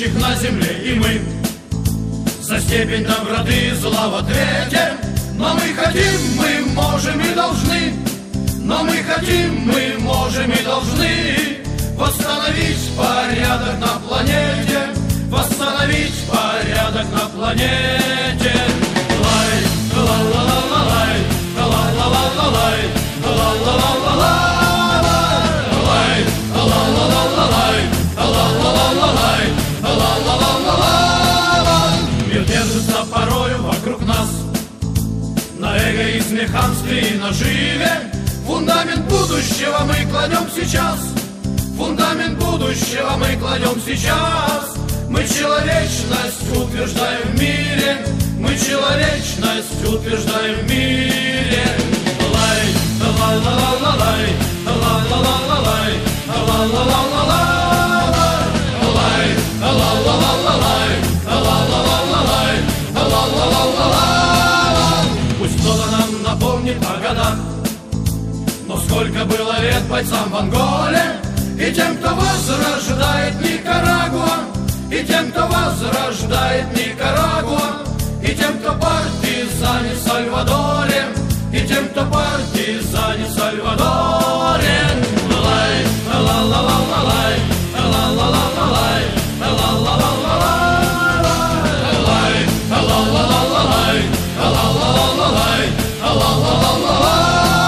живущих на земле, и мы за степень доброты и зла в ответе. Но мы хотим, мы можем и должны, но мы хотим, мы можем и должны восстановить порядок на планете, восстановить порядок на планете. Лай, ла-ла-ла-ла-лай, ла-ла-ла-ла-лай, ла-ла-ла-ла-лай, лай, ла-ла-ла-ла-лай, ла-ла-ла-ла-лай, ла-ла-ла-ла-лай. Мир держится порою вокруг нас на эгоизме, хамстве и наживе. Фундамент будущего мы кладем сейчас, фундамент будущего мы кладем сейчас. Мы человечность утверждаем в мире, мы человечность утверждаем в мире. Лай, ла-ла-ла-ла-лай, ла-ла-ла-ла-лай, ла-ла-ла-ла-лай, лай, ла-ла-ла-ла-лай, ла-ла-ла-ла-лай, ла-ла-ла-ла-лай. Пусть кто-то нам напомнит о годах, но сколько было лет бойцам в Анголе, и тем, кто возрождает Никарагуа, и тем, кто возрождает Никарагуа, и тем, кто партизане в Сальвадоре, и тем, кто партизане в Сальвадоре. Лай, ла-ла-ла-ла-лай, ла-ла-ла-ла-лай, ла-ла-ла-ла-лай, лай, ла-ла-ла-ла-лай, ла-ла-ла-ла-лай, ла-ла-ла-ла-лай.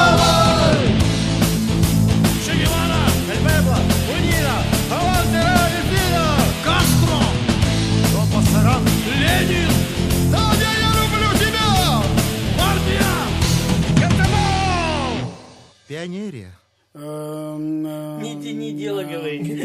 Ленин! Таня, я люблю тебя! Партия! Комсомол! Пионерия. Не тяни дело, говори.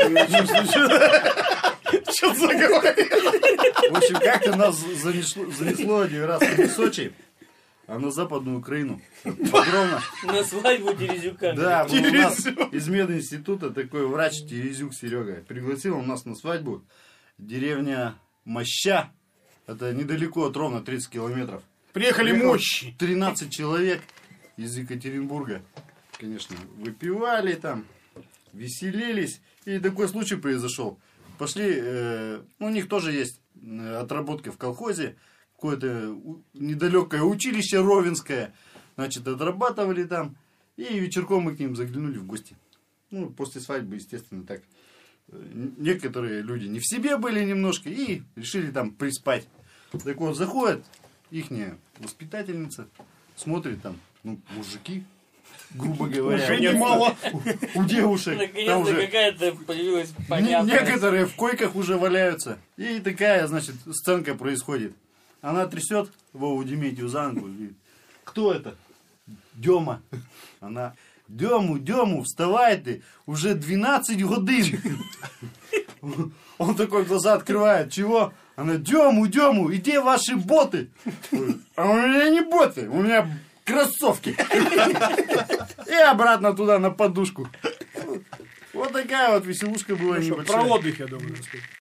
Что заговорил? В общем, как-то нас занесло один раз не в Сочи, а на Западную Украину. Подробно. На свадьбу Терезюка. Да, у нас из мединститута такой врач Терезюк Серега пригласил он нас на свадьбу. Деревня Моща. Это недалеко от Ровно, 30 километров. Приехали мощи. 13 человек из Екатеринбурга. Конечно, выпивали там, веселились. И такой случай произошел. Пошли, у них тоже есть отработка в колхозе. Какое-то недалекое училище Ровенское. Значит, отрабатывали там. И вечерком мы к ним заглянули в гости. Ну, после свадьбы, естественно, так. Некоторые люди не в себе были немножко и решили там приспать. Так вот, заходит ихняя воспитательница, смотрит там, ну, мужики, грубо говоря. Уже немало. У девушек. Там Наконец-то уже какая-то появилась понятная. некоторые в койках уже валяются. И такая, значит, сценка происходит. Она трясет Вову Дементьева за ногу и говорит: кто это? Дема. Она: Дему, вставай ты, уже 12 годин. Он такой глаза открывает: чего? Она: Дему, где ваши боты? А у меня не боты, у меня кроссовки. И обратно туда на подушку. Вот такая вот веселушка была небольшая. Про отдых, я думаю.